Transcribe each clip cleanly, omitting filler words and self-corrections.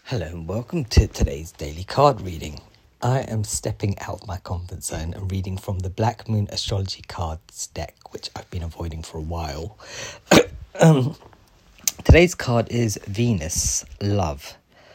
Hello and welcome to today's daily card reading. I am stepping out of my comfort zone and reading from the Black Moon Astrology Cards deck, which I've been avoiding for a while. Today's card is Venus, Love.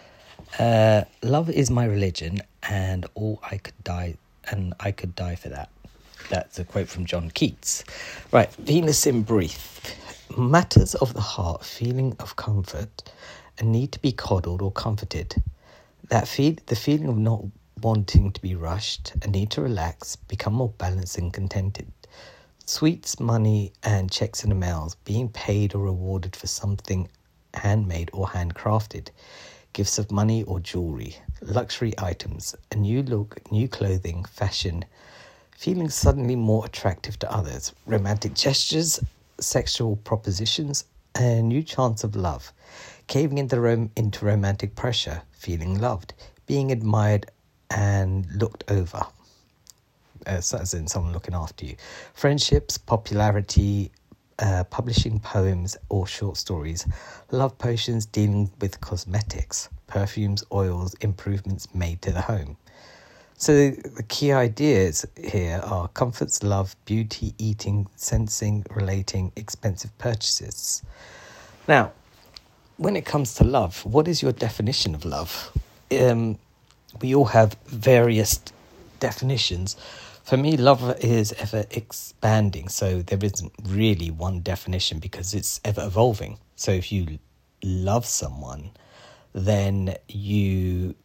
Love is my religion and I could die for that. That's a quote from John Keats. Right, Venus in brief. Matters of the heart, feeling of comfort, a need to be coddled or comforted. The feeling of not wanting to be rushed, a need to relax, become more balanced and contented. Sweets, money and checks in the mails, being paid or rewarded for something handmade or handcrafted. Gifts of money or jewellery, luxury items, a new look, new clothing, fashion. Feeling suddenly more attractive to others. Romantic gestures, sexual propositions, a new chance of love. Caving into romantic pressure, feeling loved, being admired and looked over, as in someone looking after you. Friendships, popularity, publishing poems or short stories, love potions, dealing with cosmetics, perfumes, oils, improvements made to the home. So the key ideas here are comforts, love, beauty, eating, sensing, relating, expensive purchases. Now, when it comes to love, what is your definition of love? We all have various definitions. For me, love is ever expanding, so there isn't really one definition because it's ever evolving. So if you love someone, then you,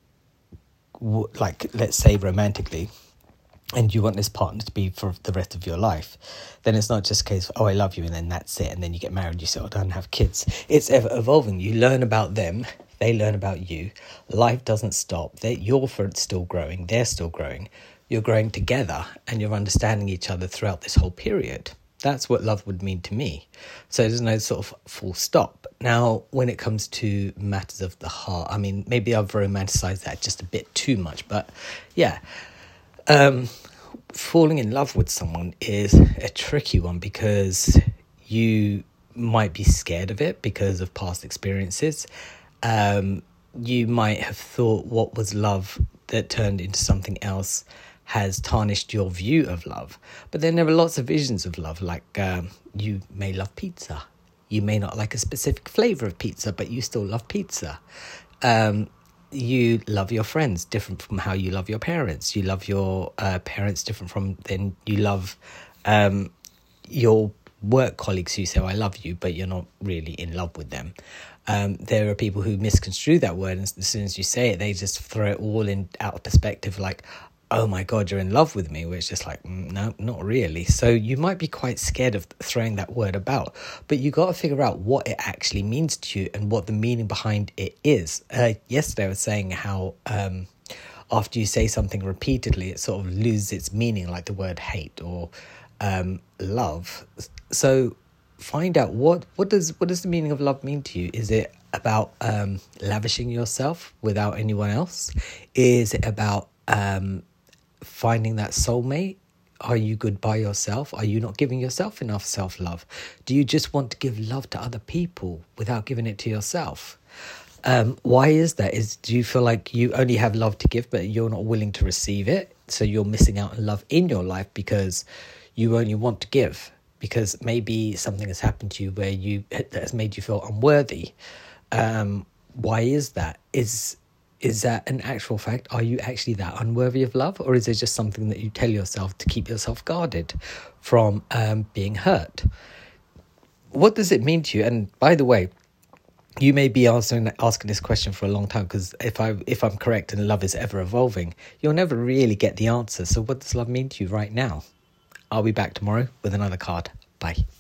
let's say romantically, and you want this partner to be for the rest of your life, then it's not just a case of, I love you, and then that's it, and then you get married, you settle down and have kids. It's ever evolving. You learn about them, they learn about you. Life doesn't stop. You're still growing, they're still growing. You're growing together, and you're understanding each other throughout this whole period. That's what love would mean to me. So there's no sort of full stop. Now, when it comes to matters of the heart, I mean, maybe I've romanticized that just a bit too much, but yeah. Falling in love with someone is a tricky one because you might be scared of it because of past experiences. You might have thought what was love that turned into something else has tarnished your view of love. But then there are lots of visions of love, like you may love pizza. You may not like a specific flavour of pizza, but you still love pizza. You love your friends different from how you love your parents. You love your parents different from then you love your work colleagues who say, I love you, but you're not really in love with them. There are people who misconstrue that word, and as soon as you say it, they just throw it all out of perspective, like, oh my God, you're in love with me, where it's just like, no, not really. So you might be quite scared of throwing that word about, but you got to figure out what it actually means to you and what the meaning behind it is. Yesterday I was saying how after you say something repeatedly, it sort of loses its meaning, like the word hate or love. So find out what does the meaning of love mean to you? Is it about lavishing yourself without anyone else? Is it about finding that soulmate? Are you good by yourself? Are you not giving yourself enough self-love? Do you just want to give love to other people without giving it to yourself? Why is that? Do you feel like you only have love to give, but you're not willing to receive it? So you're missing out on love in your life because you only want to give, because maybe something has happened to you that has made you feel unworthy. Why is that? Is that an actual fact? Are you actually that unworthy of love? Or is it just something that you tell yourself to keep yourself guarded from being hurt? What does it mean to you? And by the way, you may be asking this question for a long time, because if I'm correct and love is ever evolving, you'll never really get the answer. So what does love mean to you right now? I'll be back tomorrow with another card. Bye.